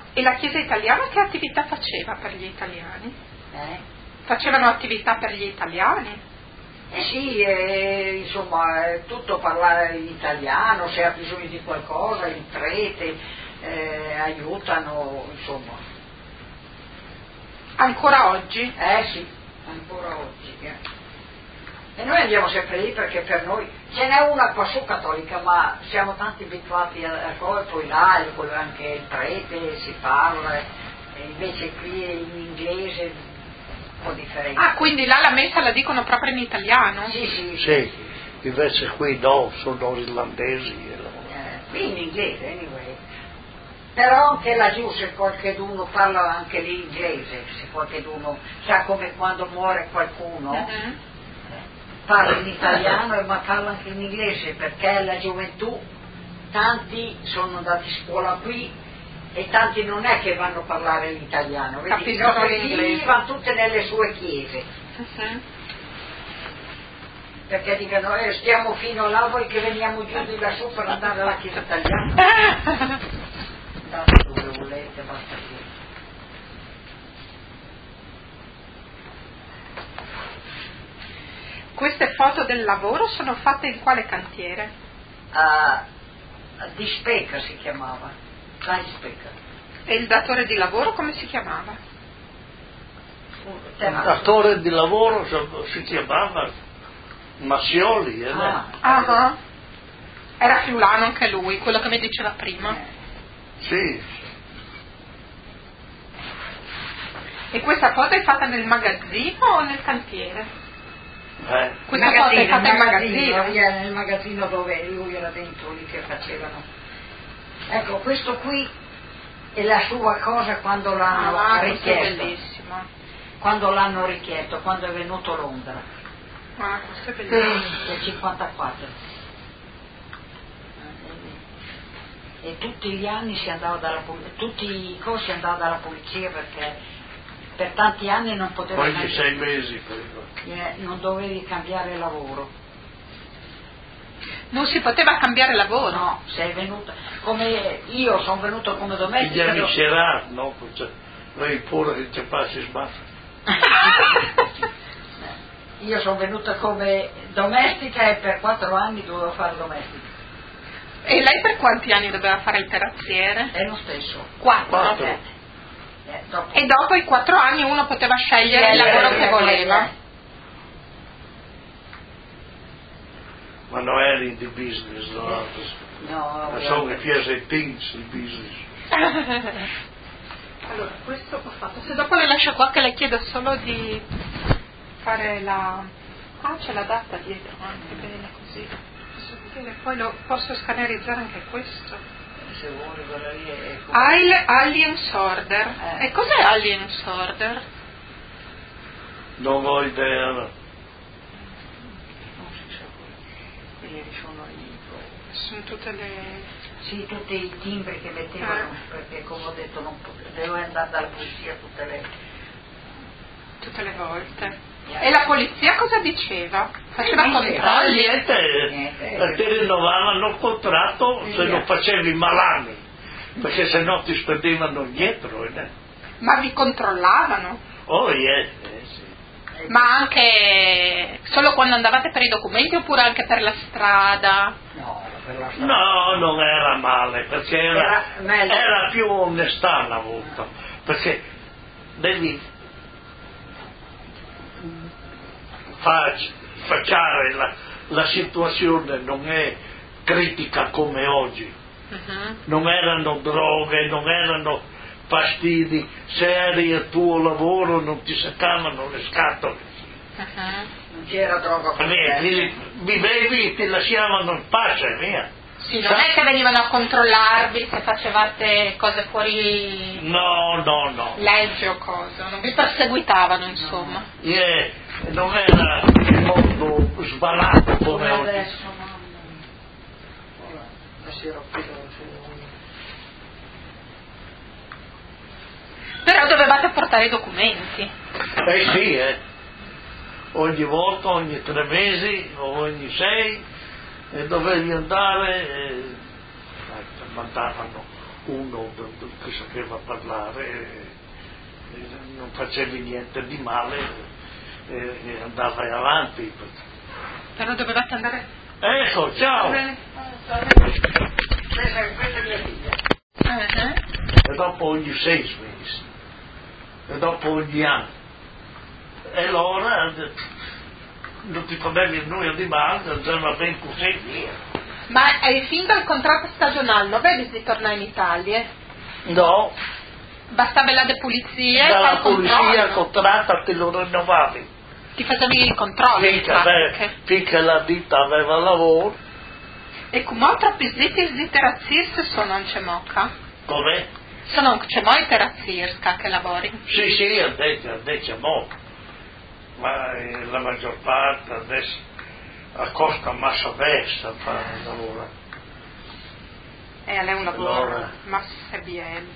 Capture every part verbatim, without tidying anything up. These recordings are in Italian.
E la Chiesa italiana che attività faceva per gli italiani? Eh? Facevano attività per gli italiani? Eh sì, eh, insomma, è tutto parlare italiano, se ha bisogno di qualcosa, il prete, eh, aiutano, insomma. Ancora oggi? Eh sì, ancora oggi. Eh. E noi andiamo sempre lì perché per noi, ce n'è una qua su cattolica, ma siamo tanti abituati a, a cosa, poi là anche il prete si parla, e invece qui in inglese un po' differente. Ah, quindi là la messa la dicono proprio in italiano? Sì, sì. Sì, invece qui no, sono irlandesi. Eh, qui in inglese, anyway. Però anche laggiù se qualcheduno parla anche l'inglese, se qualcheduno sa come quando muore qualcuno, uh-huh. parla in italiano ma parla anche in inglese, perché la gioventù, tanti sono andati a scuola qui e tanti non è che vanno a parlare l'italiano, vedi, i nostri figli vanno tutte nelle sue chiese, uh-huh. perché dicono eh, stiamo fino là, voi che veniamo giù di lassù per andare alla chiesa italiana. Andate dove volete, basta qui. Queste foto del lavoro sono fatte in quale cantiere? Uh, di Speca si chiamava, la di Speca. E il datore di lavoro come si chiamava? Il datore di lavoro si chiamava Massioli, eh? Ah, uh-huh. Era friulano anche lui, quello che mi diceva prima. Eh. Sì. E questa foto è fatta nel magazzino o nel cantiere? Eh. Questa foto è fatta in magazzino? Nel magazzino dove lui era dentro, lì che facevano. Ecco, questo qui è la sua cosa quando l'hanno ah, richiesto. È bellissimo. Quando l'hanno richiesto, quando è venuto a Londra. Ah, questo è bellissimo. Nel cinquantaquattro. E tutti gli anni si andava dalla polizia, tutti i corsi andava dalla polizia perché per tanti anni non poteva ogni cambiare, sei mesi prima. eh, non dovevi cambiare lavoro. Non si poteva cambiare lavoro? No, sei venuta come io sono venuto come domestica. Gli amicerà, no? Noi pure che ci passi sbaffa. Io sono venuta come domestica e per quattro anni dovevo fare domestica. E lei per quanti anni doveva fare il terrazziere? È lo stesso. Quattro. Quattro. Eh, eh, dopo. E dopo i quattro anni uno poteva scegliere il lavoro che voleva. Ma non eri di business, no? No, Ma sono che piace things di business. Allora, questo ho fatto. Se dopo le lascio qua che le chiedo solo di fare la... Ah, c'è la data dietro, anche bene così. Posso vedere, poi lo posso scannerizzare anche questo. Se vuole quella lì è... Al- Alliance Order. Eh. E cos'è Alliance Order? Non ho idea. No. Non si sa quelli sono i... Sono tutte le... Sì, tutti i timbri che mettevano, Eh. perché come ho detto non potevo andare dalla polizia tutte le... tutte le volte. Yeah. E la polizia cosa diceva? Faceva Eh, controlli? Ah, niente, Niente. eh, ti rinnovavano il contratto se Yeah. non facevi malani, perché se no ti spedivano dietro. Eh. Ma vi controllavano? Oh, yeah, eh, sì. Ma anche solo quando andavate per i documenti oppure anche per la strada? No, per la strada. No, non era male, perché era, Era meglio. era più onestà una volta, perché devi fac- facciare la, la situazione non è critica come oggi, Uh-huh. non erano droghe, non erano fastidi, se eri il tuo lavoro non ti seccavano le scatole. Uh-huh. Non c'era droga per Via, te. ti, vivevi e ti lasciavano in pace, via. Sì, non è che venivano a controllarvi se facevate cose fuori No, no, no. legge o cosa, non vi perseguitavano insomma. Yeah, non era il mondo sbalato come Come oggi. adesso, mamma mia. Ora, adesso ero qui dove Però dovevate portare i documenti. Eh sì, eh. Ogni volta, ogni tre mesi o ogni sei, e dovevi andare e mandavano uno che sapeva parlare, e non facevi niente di male e, e andava avanti. Però dovevate andare... Ecco, ciao! Questa è mia figlia. Uh-huh. E dopo ogni sei mesi, e dopo ogni anno. E allora non ti facevi nulla di male, andava ben così via. Ma hai fin dal contratto stagionale, non vedi di tornare in Italia? No, Bastava la pulizia e dalla il polizia controllo. il contratto te lo rinnovavi. Ti facevi il controllo in Finché, ave- pratica. finché la ditta aveva lavoro. E come altro pisiti di terazzirsi sono non c'è mocca? Come? Sono non c'è mai terazzirska che lavori? Sì, sì, adesso, adesso mo. Ma eh, la maggior parte adesso a costa massa destra fare il lavoro. E a lei un lavoro, Allora. ma se bien.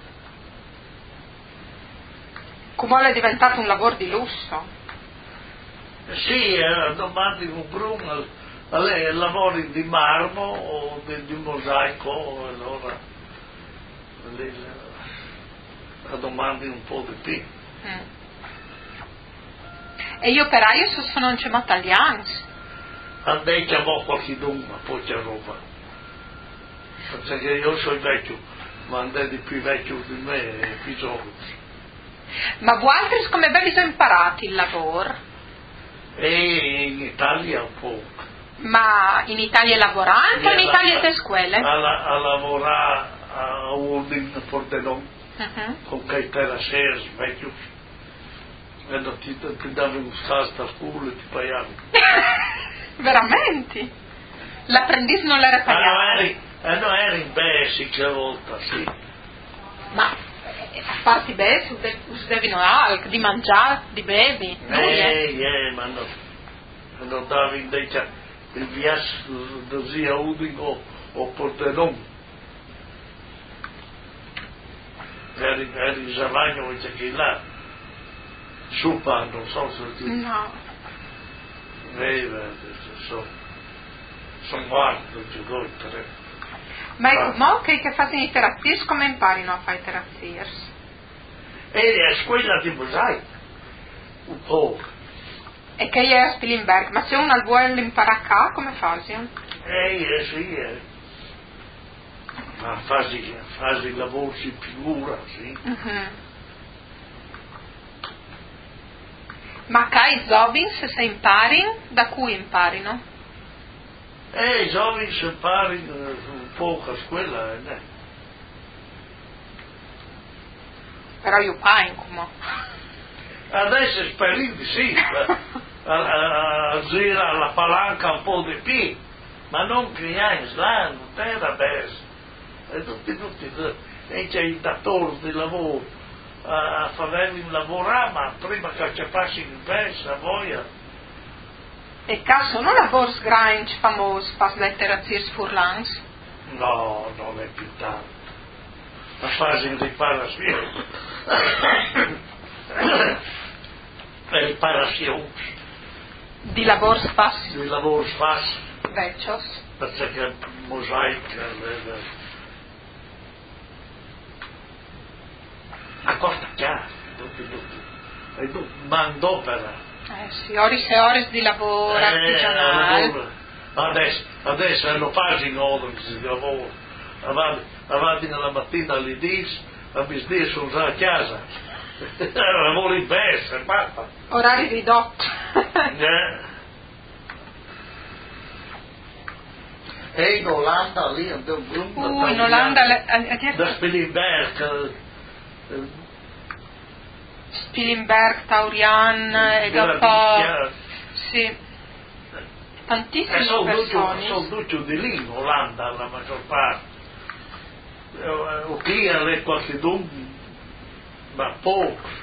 Come è diventato un lavoro di lusso? Sì, eh, domandi un Bruno, a lei lavori di marmo o di, di mosaico, allora lei, la domandi un po' di più. Mm. E gli operai sono non c'è mai italiani? Andai chiamò qualche dunque, poi c'è roba. Perché io sono vecchio, ma andai di più vecchio di me e più giovane. Ma voi altri come ve vi sono imparati il lavoro? E in Italia un po'. Ma in Italia lavorante o in Italia te scuole? A, la, a lavorare a Udine, a Pordenone, Uh-huh. con che era sera, vecchio. E non ti, ti davi un sasto a culo e ti pagavi. Veramente? L'apprendista non l'era Ah, pagato? no, eri, eh, no, eri in Bessica a volta, sì. Ma eh, a parte bene, si devono altro, di mangiare, di bevi, nulla. Eh, eh, ma no, non davi invece il viaggio da zia Udine o, o Pordenone. Eri, eri in Zavagno invece che là. Supa, non so se ti... No. Eh, sono son morto, giocò in tre. Ma Ah. ecco, mo che, che fanno i terapisti, come imparino a fare i terapisti? E a scuola di mosaico, un po'. E che è a Spilimberg, ma se uno vuole imparare qua, come fai? Eh, eh, sì, eh. Ma fasi, fasi lavoro si figura, sì. Uh-huh. Ma qua i giovani, se si impari, da cui imparino? Eh, i giovani si imparano un po' a scuola, eh. Però io pago, come? Adesso speri di sì, a, a, a girare la palanca un po' di più, ma non che in Islanda, non era bene. E tutti, tutti, e c'è i datori di lavoro a farli lavorare, ma prima che ci passi in versa, voglia. E qua sono lavori grandi, famosi, per le terapie furlangs? No, non è più tanto. La fase di riparazione. E riparazione. Di lavori fáceis? Di lavoro facile. Vecchios? Perché mosaica, le, le, a costa chiara, tutti, tutti. E tu, mandopera. Eh sì, ore e ore di lavoro Eh, artigianale. lavoro. Adesso, adesso lo fai in ore di lavoro. Avanti, avanti nella mattina alle dieci, a mezzodì sono già a casa. Lavoro in festa, basta. Orari ridotti. Eh. E in Olanda lì andò un gruppo Uh, in Olanda le, a, a, da Spilimberg, eh, Spilimberg, Taurian e dopo Gradicchia. sì, E tantissime sono persone. sono tutti di lì in Olanda la maggior parte. Eh, o qui alle qualche dunque, ma poco.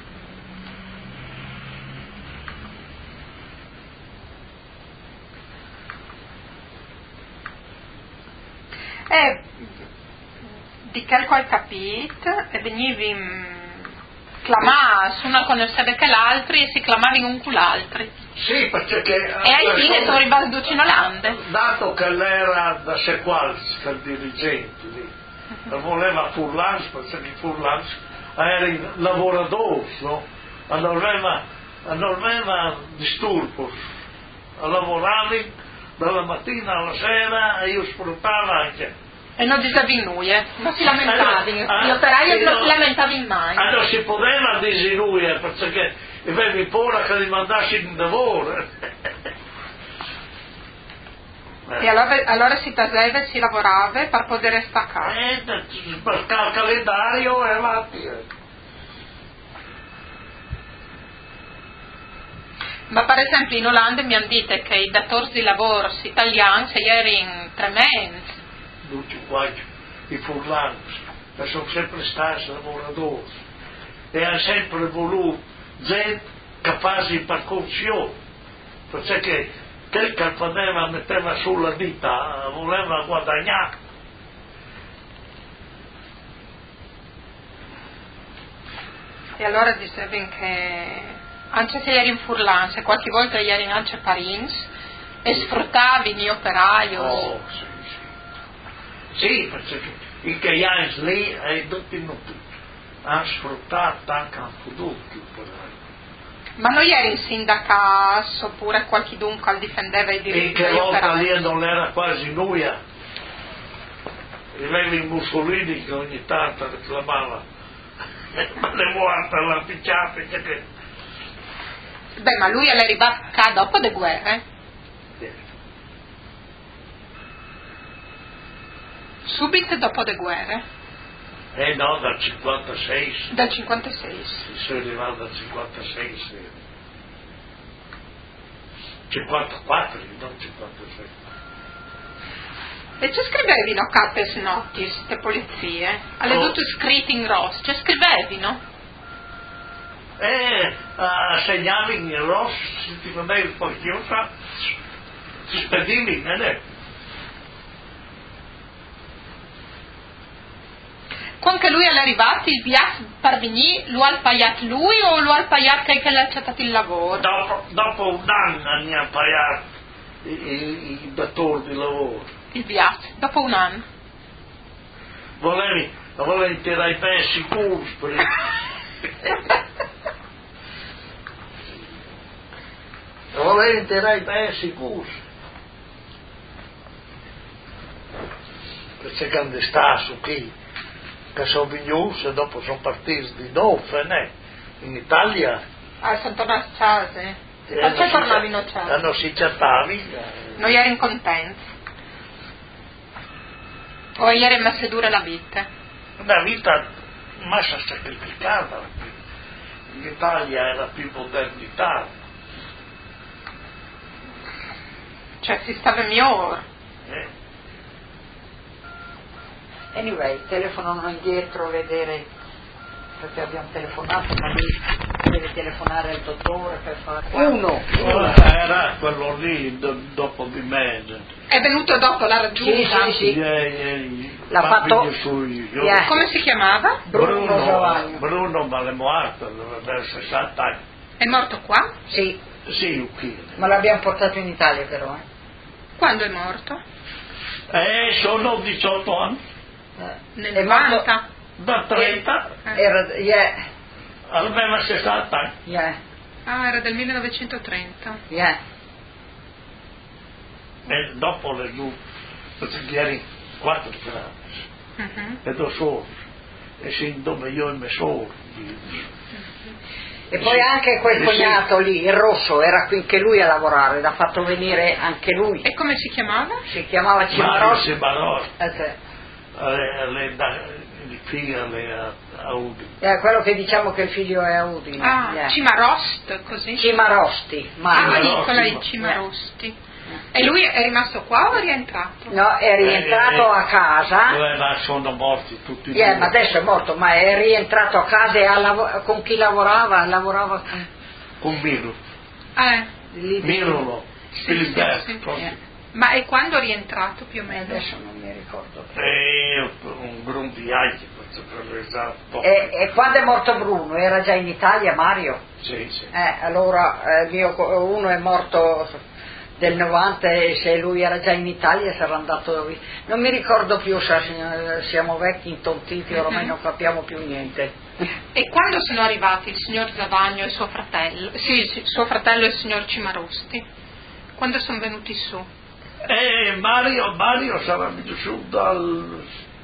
E di quel che hai capito, e venivi clamare, se uno conosceva che l'altro e si clamava un con l'altro. Sì, perché... E alla fine sono rimasti in Olanda. Dato che l'era da Sequals, che il dirigente lì, voleva Furlans, perché Furlans erano lavoratori, no? Non aveva, non aveva disturbo, lavoravano dalla mattina alla sera e io sfruttavo anche. E non dicevi noi, eh? Non si lamentavi, gli operai non si lamentavi mai. Ah, non si poteva dire lui, perché avevi paura che li mandassi in lavoro. E allora, allora si taseva e si lavorava per poter staccare. Eh, perché il calendario è avanti. Ma per esempio in Olanda mi hanno detto che i datori di lavoro italiani erano tremendi. Tutti quanti i furlani, che sono sempre stati lavoratori e hanno sempre voluto gente capace di percussione, perché quel che poteva metteva sulla vita voleva guadagnare. E allora dicevano che anche se eri in furlan, se qualche volta eri anche parins e sfruttavi gli operai. Oh, sì, sì. Sì, perché i caiani lì hai tutti tutti hanno sfruttato anche il futuro gli operai. Ma non eri in sindacato oppure qualche dunque difendeva i diritti e che degli volta operai? lì non era quasi nuia. Avevi Mussolini che ogni tanto reclamava ma le morte alla picciata che... Beh, ma lui è arrivato qua dopo le guerre? Sì. Subito dopo le guerre? Eh no, dal cinquantasei. Dal cinquantasei. Sono arrivato dal cinquantasei, sì. cinquantaquattro, non cinquantasei. E ci scrivevi, no, Capes Notis, te polizie? Alle Oh. tutte scritte in rosso, ci scrivevi, no? Eh, uh, segnavi in rosso, se ti vedevi qualcosa, ti spedivi, ne? Quando lui è arrivato, il viaggio per venire, lo ha pagato lui o lo ha pagato che che l'ha accettato il lavoro? Dopo, dopo un anno mi ha pagato il datore di lavoro. Il viaggio, dopo un anno. Volevi, volevi tirare i pezzi sicuri per volevi tirare i pezzi sicuri. Perché quando sta su qui, che sono venuti e dopo sono partiti di nuovo, né? In Italia. Ah, sono tornati a casa. eh, Perché tornavi in casa? Hanno si chattavi. Non eri contenti? O eri messo dura la vita? Una vita massa sacrificata. In Italia era più modernità. Cioè si stava migliore. Eh? Anyway, telefonano indietro a vedere, perché abbiamo telefonato, ma lui deve telefonare al dottore per fare... Uno! Uno era quello lì do, dopo di me. È venuto dopo la raggiunta? Sì, sì, sì. Eh, eh, L'ha fatto- sui, Yeah. Come si chiamava? Bruno Bruno, Giovanni. Bruno ma è morto, dovrebbe essere sessanta anni. È morto qua? Sì, Sì, qui. ma l'abbiamo portato in Italia però, eh. Quando è morto? Eh, sono diciotto anni, Eh, Nel è morto- novanta? da trenta, Eh. Era, yeah, aveva sessanta anni. yeah, Ah, era del millenovecentotrenta. yeah. E dopo le due, perché ieri quattro gradi, Mhm. e da solo, e si dove io e me solo. E poi anche quel Sì. cognato lì, il rosso, era qui anche lui a lavorare, l'ha fatto venire anche lui. E come si chiamava? Si chiamava Mario Cimarossi. Cimarossi, Eh, sì. le, le, da- il figlio le Audi. Eh, quello che diciamo che il figlio è Udine. Ah, yeah. Cimarost, così? Cimarosti, Ah, Mario. Nicola Cimarosti. i Cimarosti. E lui è rimasto qua o è rientrato? No, è rientrato a casa. Dove sono morti tutti e Yeah, due. ma adesso è morto, ma è rientrato a casa e ha lav- con chi lavorava? Lavorava con Con Miro. Eh, lì di- Mirolo, sì, Filiberto, sì, sì. proprio. Ma e quando è rientrato più o meno? Adesso non mi ricordo. E un grande viaggio, per esatto. E, e quando è morto Bruno? Era già in Italia Mario? Sì, sì. Eh, allora eh, mio co- uno è morto del novanta, e se lui era già in Italia sarà andato via. Non mi ricordo più, sa, siamo vecchi, intontiti, ormai non capiamo più niente. E quando sono arrivati il signor Zavagno e suo fratello, sì, suo fratello e il signor Cimarosti? Quando sono venuti su? E Mario, Mario sarà venuto su dal...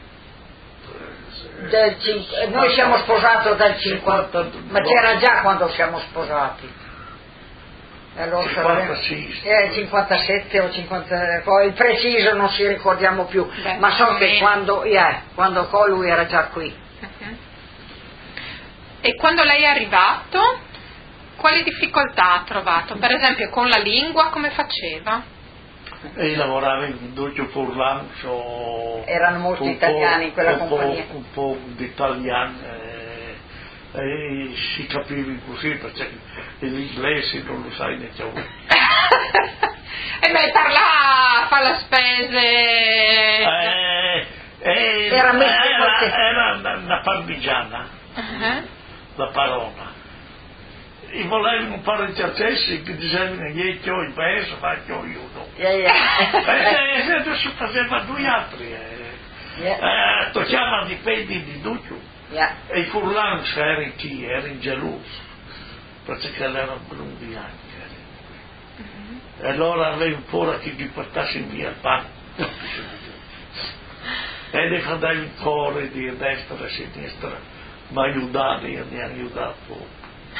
Del cinque, noi siamo sposati dal cinquanta, ma c'era già quando siamo sposati. Allora cinquantasei, eh, cinquantasette o cinquanta, poi il preciso non si ricordiamo più. Beh, ma so che quando, yeah, quando lui era già qui. Uh-huh. E quando lei è arrivato, quali difficoltà ha trovato? Per esempio con la lingua come faceva? E lavorava in Duccio Furlancio. Erano molti italiani in quella un compagnia. Po', un po' di italiani, eh, e si capiva così, perché l'inglese non lo sai neanche voi. E beh, parla, fa le spese. Eh, eh, era, era, era una, una parmigiana, uh-huh. la parola. E volevano fare i cercessi che dicevano che io il paese faccio io no. Yeah, yeah. E adesso faceva due altri. Eh, yeah. eh, toccava dipende di Duccio. Yeah. E i Furlanci erano chi? Erano gelosi, perché erano grandi anche. Uh-huh. E allora avevano paura che gli portassero via il pane. E li andavano in cuore di destra e sinistra, ma aiutati e mi hanno aiutato.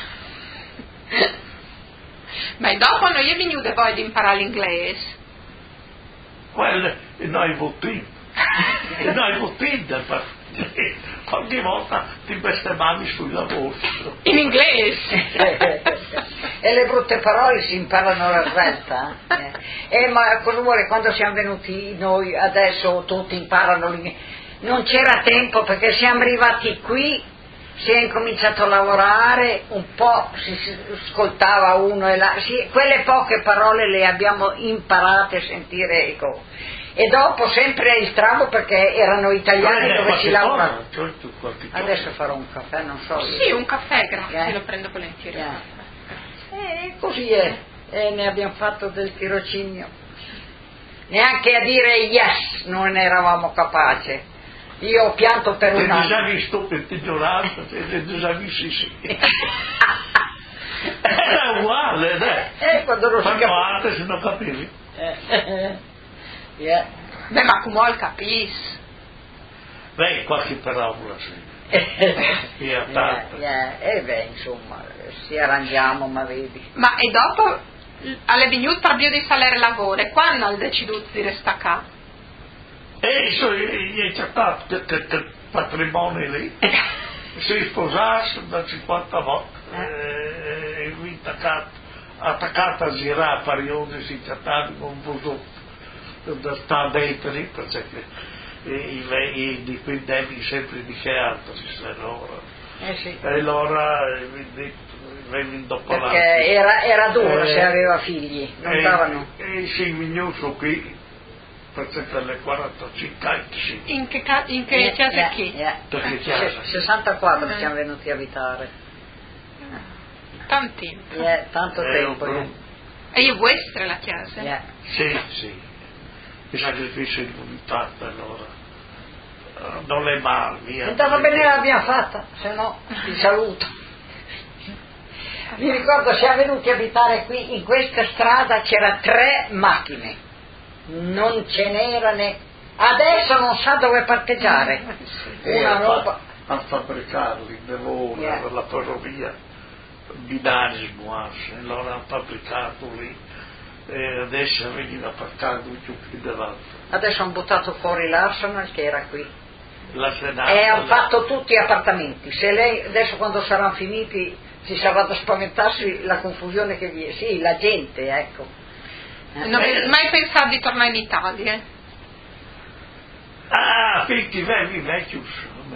Ma dopo non è venuto voi ad imparare l'inglese? Quello, e noi votiamo. E noi votiamo. Qualche volta ti bestemmavi sui lavori. In inglese? E le brutte parole si imparano alla svelta. Eh. eh, ma cosa vuole, quando siamo venuti noi, adesso tutti imparano l'inglese. Non c'era tempo perché siamo arrivati qui, si è incominciato a lavorare, un po' si, si ascoltava uno e là, si, quelle poche parole le abbiamo imparate a sentire, ecco. E dopo sempre il tramo perché erano italiani eh, dove si lavora. Adesso farò un caffè, non so io. Sì, un caffè, grazie, eh? lo prendo volentieri. Yeah. E così è, e ne abbiamo fatto del tirocinio. Neanche a dire yes non ne eravamo capaci. Io ho pianto per un anno. Già visto per te giurato, te già visto sì. Era uguale, dai. Eh, quando non si capiva. Se non capivi. Eh, yeah. Beh, ma come il capis? Beh, qualche parola, sì. yeah, yeah. E beh, insomma, si arrangiamo, ma vedi. Ma e dopo, alle venuto per via di salire lavoro, e quando ha deciso di restare qua? E gli è cercato che patrimonio lì, si sposasse da cinquanta volte, eh. e lui attaccato a girare a Parione, si trattava con un po' da stare dentro lì, perché i dipendenti sempre di che altro, allora. Eh sì. E allora vengono dopo l'altro. Perché era, era duro eh, se aveva figli, non e, davano. E si è venuto qui. Perché per le quarantacinque anni sì. In che, ca- in che yeah, casa yeah, chi? Yeah. Perché casa? sessantaquattro uh-huh. siamo venuti a abitare. Tanto tempo. Yeah, tanto eh, tempo. Yeah. E è vostra la casa? Yeah. Sì, sì. Il sacrificio è volontario allora. Uh, non è male, via. Intanto bene l'abbiamo fatta, se no ti saluto. Mi ricordo siamo venuti a abitare qui, in questa strada c'era tre macchine. Non ce n'era ne adesso non sa dove parcheggiare. Una roba a fabbricarli nell'ora yeah. per la ferrovia binarismo anzi, allora hanno fabbricato lì e adesso veniva parcato più più davanti. Adesso hanno buttato fuori l'Arsenal che era qui L'Arsenal, e hanno fatto tutti appartamenti. Se lei adesso quando saranno finiti si sarà da spaventarsi la confusione che vi è, sì, la gente, ecco. Non hai mai pensato di tornare in Italia? Ah, perché vedi vecchio,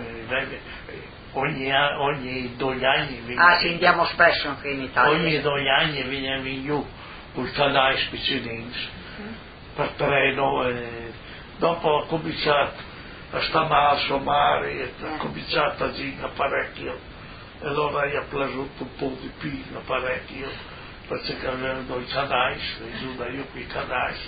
ogni, ogni due anni viene. Ah, sì, andiamo spesso anche in Italia. Ogni due anni viene giù col canale Spizzinins mm. per treno e dopo ho cominciato a stare al mare e ho cominciato a girare parecchio e allora gli è piaciuto un po' di più parecchio. perché avevano i canais, i giudei qui canais.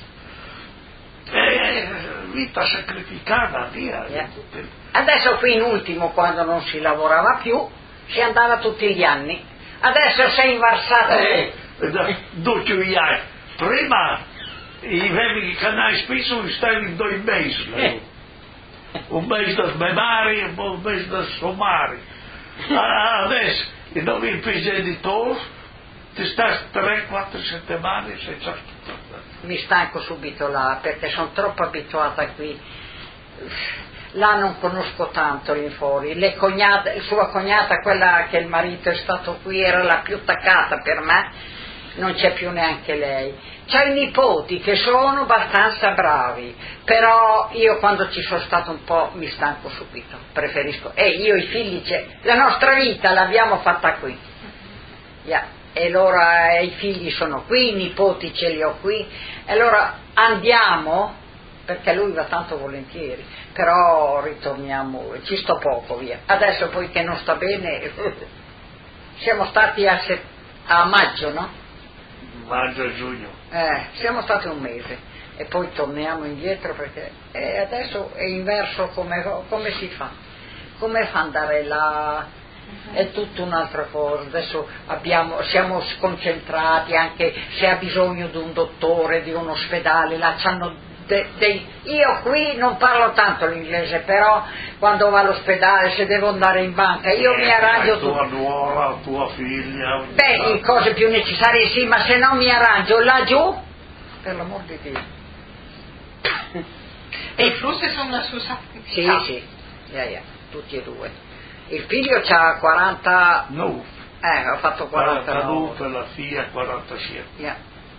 E vita sacrificata, via. Yeah. Adesso qui in ultimo, quando non si lavorava più, si andava tutti gli anni. Adesso sei invarsato. Eh, tutti gli anni. Prima i vecchi canali spesso stavano in due mesi. Eh. Un mese da smenare e un mese da sommare. Adesso i nuovi genitori ti stai tre quattro settimane senza tutto. Mi stanco subito là perché sono troppo abituata qui. Là non conosco tanto lì fuori. Le cognate, sua cognata, quella che il marito è stato qui, era la più attaccata per me, non c'è più neanche lei. C'ho i nipoti che sono abbastanza bravi, però io quando ci sono stato un po' mi stanco subito, preferisco. E io i figli, c'è, la nostra vita l'abbiamo fatta qui. Yeah. E allora i figli sono qui, i nipoti ce li ho qui, e allora andiamo, perché lui va tanto volentieri, però ritorniamo, ci sto poco via. Adesso poi che non sta bene, siamo stati a, set, a maggio, no? Maggio e giugno. Eh, siamo stati un mese e poi torniamo indietro perché eh, adesso è inverso, come, come si fa? Come fa andare là? È tutta un'altra cosa. Adesso abbiamo, siamo sconcentrati, anche se ha bisogno di un dottore, di un ospedale, là c'hanno de, de, io qui non parlo tanto l'inglese, però quando va all'ospedale, se devo andare in banca, io eh, mi arrangio tua tutto. nuora, tua figlia. Beh, le cose più necessarie sì, ma se no mi arrangio laggiù, per l'amor di Dio. E i flussi sono una Susa? Sì, sì, yeah, yeah, tutti e due. Il figlio c'ha quaranta. No. Eh, ho fatto quarantanove. quarantanove, la figlia quarantasette. Yeah.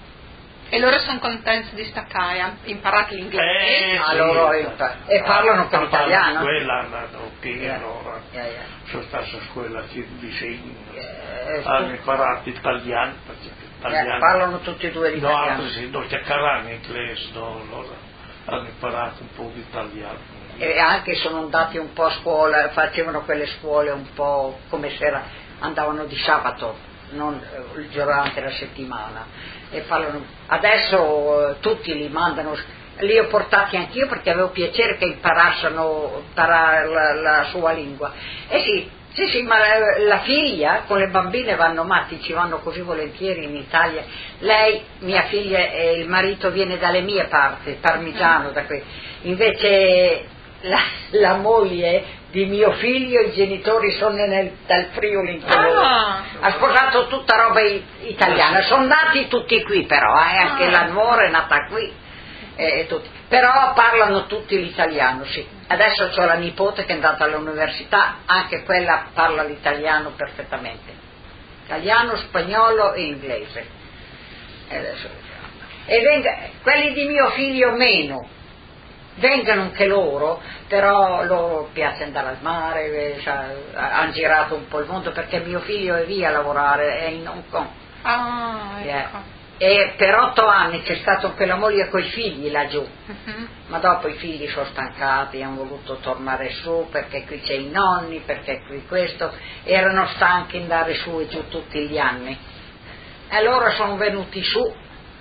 E loro sono contenti di staccare, hanno imparato l'inglese. Eh, allora, sì, e parlano con l'italiano? Quella hanno che Yeah. allora. Yeah, yeah. Sono stato a scuola qui vicino. Eh, Hanno imparato italiano, perché italiano. Eh, parlano tutti e due l'italiano. No, altri sì, non chiacchierano inglese, no, allora hanno imparato un po' di italiano. E anche sono andati un po' a scuola, facevano quelle scuole un po' come se era, andavano di sabato, non eh, durante la settimana. E parlano, adesso eh, tutti li mandano, li ho portati anch'io perché avevo piacere che imparassero imparare la, la sua lingua. E sì, sì, sì, ma la, la figlia con le bambine vanno matti, ci vanno così volentieri in Italia. Lei, mia figlia, e il marito viene dalle mie parti, parmigiano, da qui. Invece la, la moglie di mio figlio, i genitori sono nel, dal Friuli, ah. ha sposato tutta roba italiana, sono nati tutti qui però, eh, anche ah. la nuora è nata qui, eh, tutti. Però parlano tutti l'italiano, sì. Adesso ho la nipote che è andata all'università, anche quella parla l'italiano perfettamente, italiano, spagnolo e inglese. E, adesso, e venga, quelli di mio figlio meno, vengano anche loro, però loro piace andare al mare, hanno girato un po' il mondo perché mio figlio è via a lavorare, è in Hong Kong. Ah, ecco. Yeah. E per otto anni c'è stata quella moglie coi figli laggiù, uh-huh. ma dopo i figli sono stancati, hanno voluto tornare su perché qui c'è i nonni, perché qui questo, erano stanchi di andare su e giù tutti gli anni. E allora sono venuti su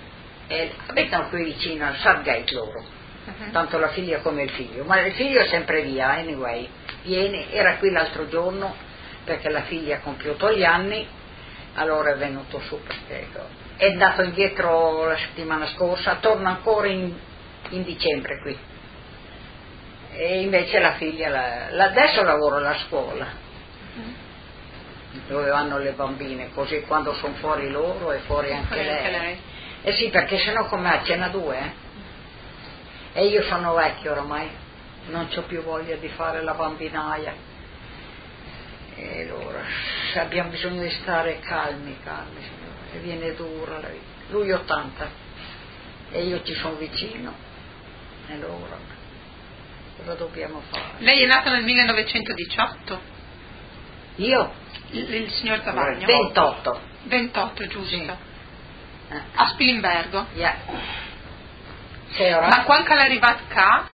e abitano qui vicino al Southgate loro. Uh-huh. Tanto la figlia come il figlio, ma il figlio è sempre via, anyway, viene, era qui l'altro giorno perché la figlia ha compiuto gli anni, allora è venuto su perché è andato indietro la settimana scorsa, torna ancora in, in dicembre qui, e invece la figlia la, la, adesso lavora alla scuola uh-huh. dove vanno le bambine, così quando sono fuori loro è fuori anche, fuori lei. anche lei Eh sì, perché sennò com'è, ce n'ha due eh? E io sono vecchio ormai, non c'ho più voglia di fare la bambinaia, e allora abbiamo bisogno di stare calmi, calmi, signore, e viene dura la vita. Lui ottanta e io ci sono vicino, e allora cosa dobbiamo fare? Lei è nato nel millenovecentodiciotto? Io? Il, il signor Zavagno? ventotto. ventotto, giusto? Sì. Eh. A Spilimbergo? Yeah. Ma quando è arrivato qua